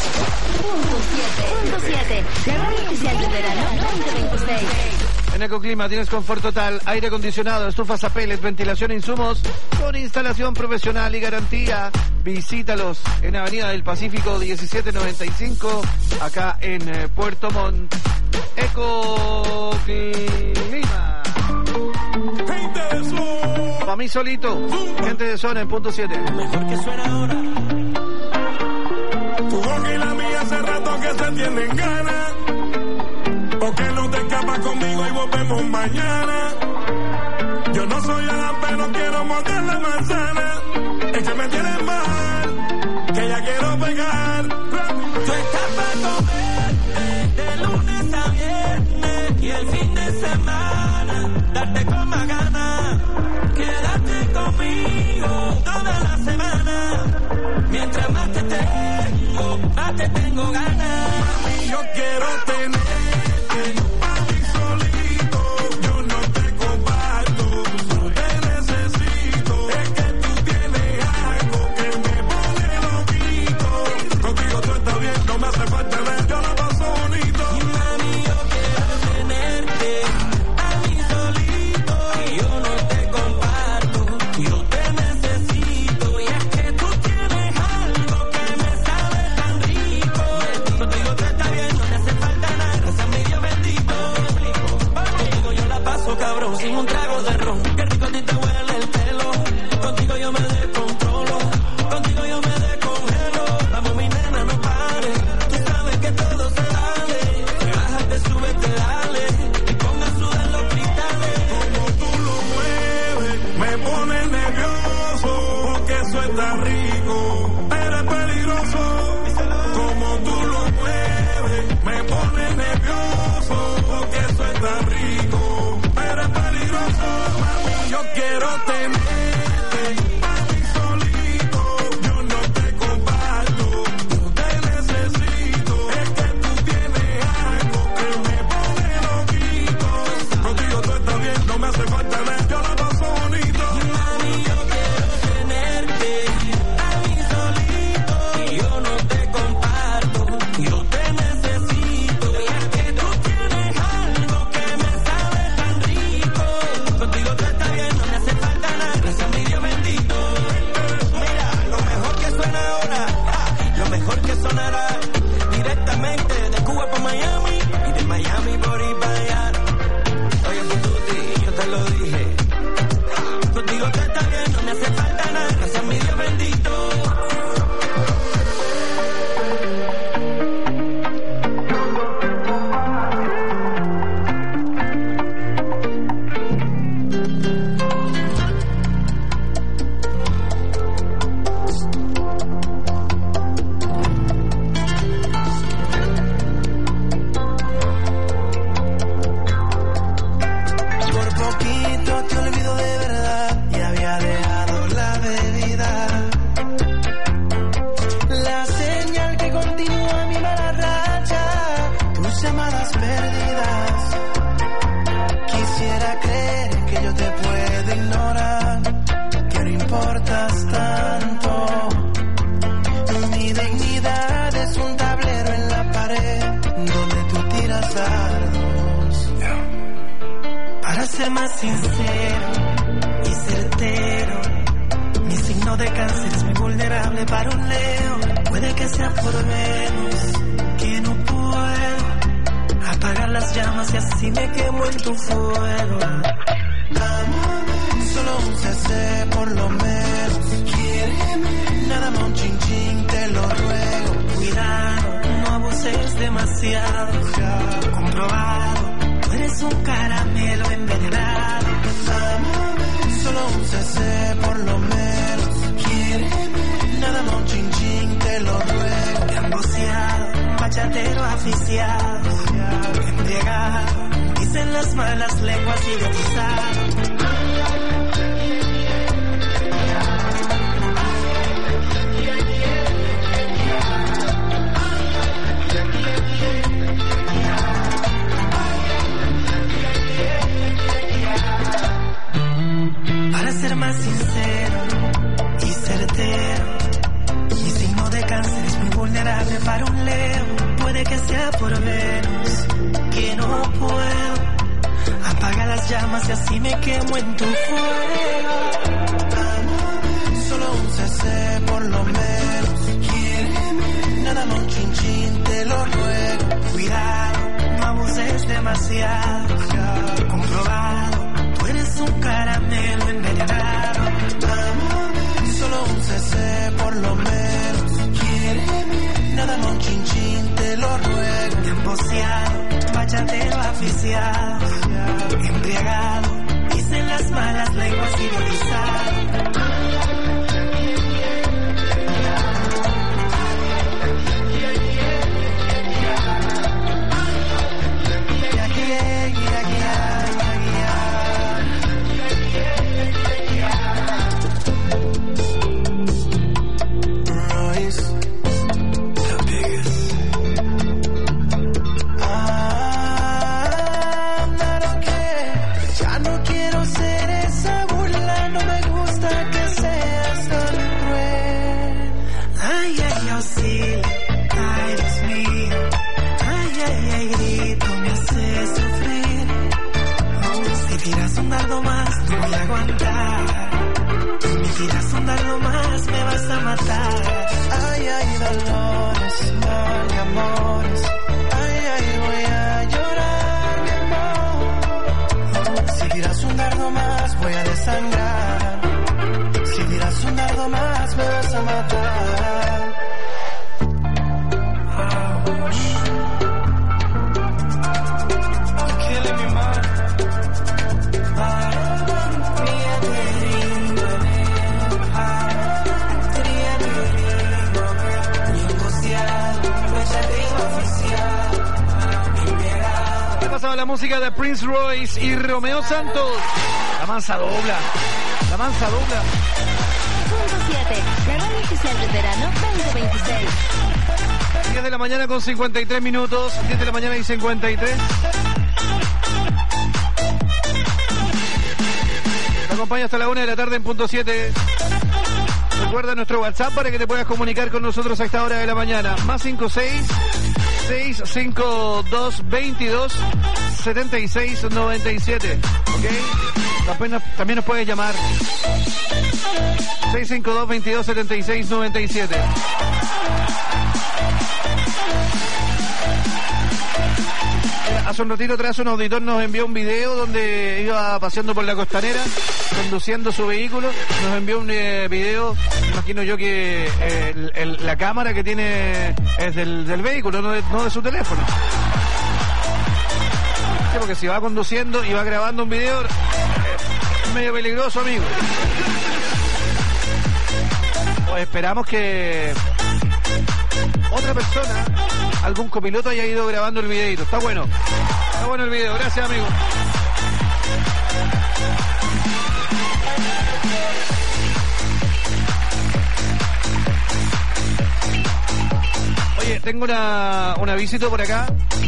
[SPEAKER 14] Punto siete, la radio oficial del verano veinte veintiséis.
[SPEAKER 9] En Ecoclima tienes confort total, aire acondicionado, estufas a pellet, ventilación e insumos con instalación profesional y garantía. Visítalos en Avenida del Pacífico diecisiete noventa y cinco acá en eh, Puerto Montt. Ecoclima.
[SPEAKER 17] Gente de zona.
[SPEAKER 9] Para mí solito, gente de zona en punto siete.
[SPEAKER 16] Mejor que suena ahora.
[SPEAKER 17] Tu boca y la mía hace rato que se tienen ganas. Porque no te escapas conmigo y volvemos mañana. Yo no soy Adán, pero quiero morder la manzana. Es que me tienes mal, que ya quiero pegar.
[SPEAKER 16] Tú estás para comer de lunes a viernes y el fin de semana darte con más ganas. Quédate conmigo toda la semana. Mientras más te tengo, más te tengo ganas.
[SPEAKER 17] Y yo quiero tener
[SPEAKER 16] sin un trago de ron, qué rico a ti te huele el pelo. Contigo yo me descontrolo, contigo yo me descongelo. Vamos mi nena, no pares, tú sabes que todo se vale. Te bajas, te subes, te dale, y ponga a sudar los cristales.
[SPEAKER 17] Como tú lo mueves, me pone nervioso, porque eso está rico, pero es peligroso. Como tú lo mueves, me pone nervioso, porque eso está rico. Mami, yo quiero tenerte a mí solito. Yo no te comparto, yo te necesito. Es que tú tienes algo que me pone loquito. Contigo todo está bien, no me hace falta ver, yo la paso bonito.
[SPEAKER 16] Mami, yo quiero tenerte a muy vulnerable para un león. Puede que sea por menos que no puedo apagar las llamas y así me quemo en tu fuego. Amame, solo un C C por lo menos. Quiéreme, nada más un chin chin, te lo ruego. Cuidado, no abuses demasiado. Ya comprobado, tú eres un caramelo envenenado. Amame, solo un C C por lo menos. Quiéreme, nada más un chin chin, te lo ruego. Emboceado, bachatero aficiado, embriagado, dicen las malas lenguas idiotizado. Para ser más sincero y certero, mi signo de cáncer es muy vulnerable para un león. Puede que sea por menos que no puedo apagar las llamas y así me quemo en tu fuego. Amame, solo un C C por lo menos. Quiéreme, nada más un chin chin, te lo ruego. Cuidado, no abuses demasiado. Ya comprobado, tú eres un caramelo envenenado. Amame, solo un C C por lo menos. Quiéreme, nada más un chin chin, te lo ruego. Emboceado, bachatero aficiado, embriagado, dicen las malas lenguas idiotizado.
[SPEAKER 9] Música de Prince Royce y Romeo Santos. La mansa dobla. La mansa dobla.
[SPEAKER 14] Punto siete. La radio oficial del verano veinte veintiséis.
[SPEAKER 9] diez de la mañana con cincuenta y tres minutos. diez de la mañana y cincuenta y tres. Te acompaña hasta la una de la tarde en punto siete. Recuerda nuestro WhatsApp para que te puedas comunicar con nosotros a esta hora de la mañana. Más cinco seis seis cinco dos veintidós setenta y seis noventa y siete. ¿Ok? También, también nos puedes llamar. seis cinco dos veintidós setenta y seis noventa y siete. Hace un ratito atrás un auditor nos envió un video donde iba paseando por la costanera, conduciendo su vehículo. Nos envió un eh, video, imagino yo que eh, el, el, la cámara que tiene es del, del vehículo, no de, no de su teléfono. Sí, porque si va conduciendo y va grabando un video, eh, es medio peligroso, amigo. Pues esperamos que otra persona, algún copiloto, haya ido grabando el videito. Está bueno. Está bueno el video. Gracias, amigo. Oye, tengo una, una visita por acá.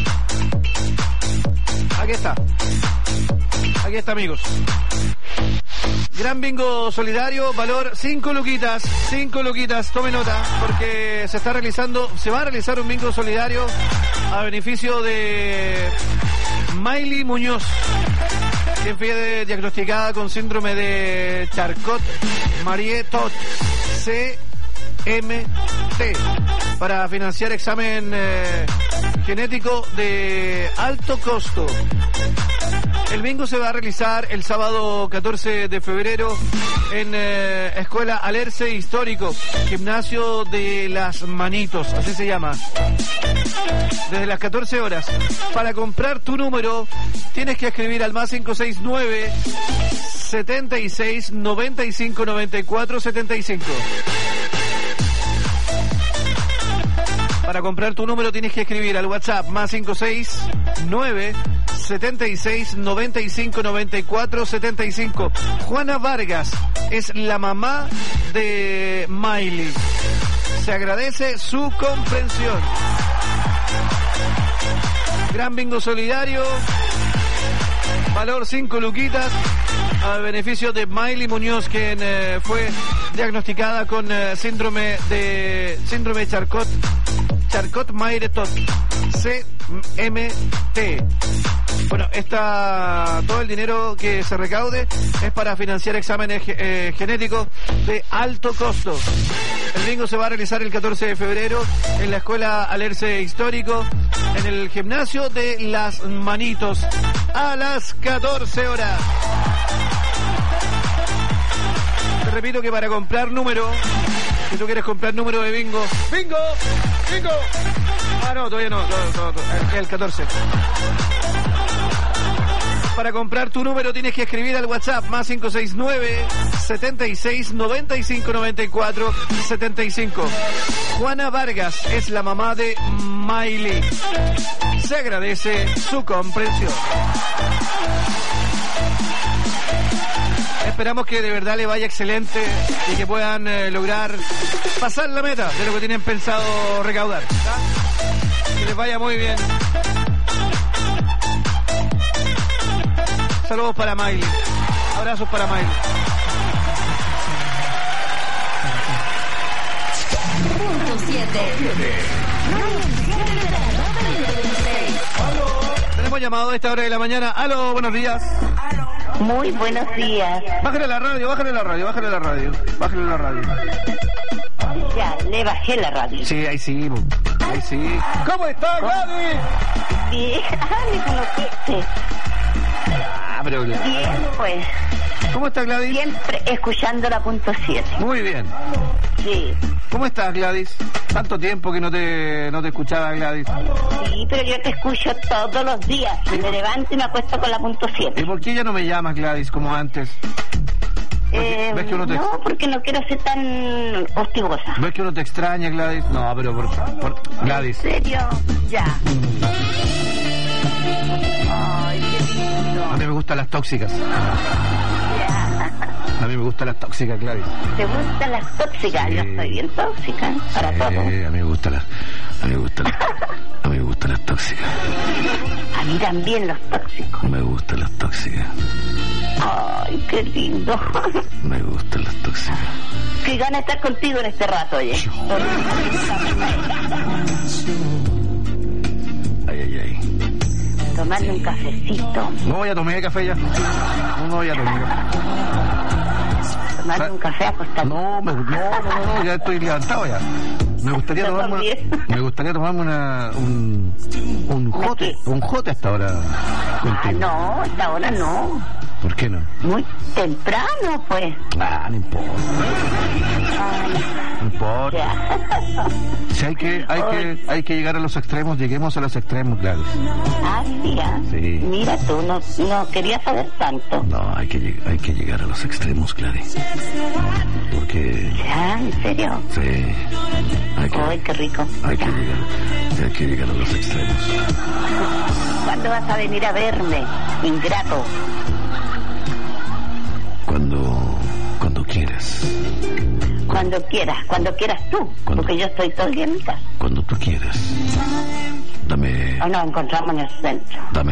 [SPEAKER 9] Aquí está. Aquí está, amigos. Gran bingo solidario, valor cinco luquitas, cinco luquitas, tome nota, porque se está realizando, se va a realizar un bingo solidario a beneficio de Miley Muñoz, quien fue diagnosticada con síndrome de Charcot-Marie-Tooth, C M T para financiar examen eh, genético de alto costo. El bingo se va a realizar el sábado catorce de febrero en eh, Escuela Alerce Histórico, Gimnasio de las Manitos, así se llama. Desde las catorce horas. Para comprar tu número tienes que escribir al más cinco seis nueve, setenta y seis, noventa y cinco, noventa y cuatro, setenta y cinco. Para comprar tu número tienes que escribir al WhatsApp más cinco seis nueve, setenta y seis, noventa y cinco, noventa y cuatro, setenta y cinco. Juana Vargas es la mamá de Miley. Se agradece su comprensión. Gran bingo solidario. Valor cinco luquitas. A beneficio de Miley Muñoz, quien eh, fue diagnosticada con eh, síndrome de síndrome de Charcot. Charcot-Marie-Tooth, C M T. Bueno, esta, todo el dinero que se recaude es para financiar exámenes eh, genéticos de alto costo. El bingo se va a realizar el catorce de febrero en la Escuela Alerce Histórico, en el Gimnasio de las Manitos, a las catorce horas. Te repito que para comprar número, si tú quieres comprar número de bingo, bingo, bingo. Ah, no, todavía no, todo, todo, todo, el, el catorce. Para comprar tu número tienes que escribir al WhatsApp más cinco seis nueve, setenta y seis, noventa y cinco, noventa y cuatro, setenta y cinco. Juana Vargas es la mamá de Miley. Se agradece su comprensión. Esperamos que de verdad le vaya excelente y que puedan eh, lograr pasar la meta de lo que tienen pensado recaudar. ¿Tá? Que les vaya muy bien. Saludos para Miley. Abrazos para Miley.
[SPEAKER 2] Punto siete.
[SPEAKER 9] Tenemos llamado a esta hora de la mañana. Aló, buenos días.
[SPEAKER 19] Muy buenos días.
[SPEAKER 9] Bájale la radio, bájale la radio, bájale la radio, bájale la radio.
[SPEAKER 19] Ya, le bajé la radio.
[SPEAKER 9] Sí, ahí sí, ahí sí. ¿Cómo está, Gladys?
[SPEAKER 19] Bien, ah, me conociste.
[SPEAKER 9] Ah, pero...
[SPEAKER 19] Bien, pues.
[SPEAKER 9] ¿Cómo está, Gladys?
[SPEAKER 19] Siempre escuchando la punto siete.
[SPEAKER 9] Muy bien.
[SPEAKER 19] Sí.
[SPEAKER 9] ¿Cómo estás, Gladys? Tanto tiempo que no te, no te escuchaba, Gladys.
[SPEAKER 19] Sí, pero yo te escucho todos los días. Sí. Me levanto y me acuesto con la punto siete.
[SPEAKER 9] ¿Y por qué ya no me llamas, Gladys, como antes?
[SPEAKER 19] Eh, ¿Ves que uno te... No, porque no quiero ser tan hostigosa.
[SPEAKER 9] ¿Ves que uno te extraña, Gladys? No, pero por, por... Gladys.
[SPEAKER 19] ¿En serio? Ya. Ay, qué lindo.
[SPEAKER 9] A mí me gustan las tóxicas. A mí me gustan las tóxicas, Gladys.
[SPEAKER 19] ¿Te gustan las tóxicas? Sí. Yo soy bien tóxica, para
[SPEAKER 9] sí,
[SPEAKER 19] todo.
[SPEAKER 9] A mí me gustan las... A mí me gustan las... A mí me gustan las tóxicas.
[SPEAKER 19] A mí también los tóxicos.
[SPEAKER 9] Me gustan las tóxicas.
[SPEAKER 19] Ay, qué lindo.
[SPEAKER 9] Me gustan las tóxicas.
[SPEAKER 19] Qué gana estar contigo en este rato, oye.
[SPEAKER 9] Ay, ay, ay.
[SPEAKER 19] Tomarle un cafecito.
[SPEAKER 9] No, ya tomé café ya. No, no, ya tomé.
[SPEAKER 19] Tomarle un café acostado.
[SPEAKER 9] No, me, no, no, no, ya estoy levantado ya. Me gustaría tomarme una, me gustaría tomarme una un un jote, un jote hasta ahora contigo.
[SPEAKER 19] Ah, no, hasta ahora no.
[SPEAKER 9] ¿Por qué no?
[SPEAKER 19] Muy temprano, pues.
[SPEAKER 9] Ah, no importa.
[SPEAKER 19] Ay,
[SPEAKER 9] no importa. Si hay que, hay que, hay que llegar a los extremos, lleguemos a los extremos, Gladys.
[SPEAKER 19] Ah, mira.
[SPEAKER 9] Sí.
[SPEAKER 19] Mira tú, no, no quería saber tanto.
[SPEAKER 9] No, hay que, hay que llegar a los extremos, Gladys. Porque...
[SPEAKER 19] ¿Ya? ¿En serio?
[SPEAKER 9] Sí. Hay que,
[SPEAKER 19] Ay, qué rico.
[SPEAKER 9] Hay que llegar, hay que llegar a los extremos.
[SPEAKER 19] ¿Cuándo vas a venir a verme, ingrato?
[SPEAKER 9] Cuando, cuando quieras.
[SPEAKER 19] Cuando quieras, cuando quieras tú, cuando, porque yo estoy todo el día en mi casa.
[SPEAKER 9] Cuando tú quieras. Dame...
[SPEAKER 19] O nos encontramos en el centro.
[SPEAKER 9] Dame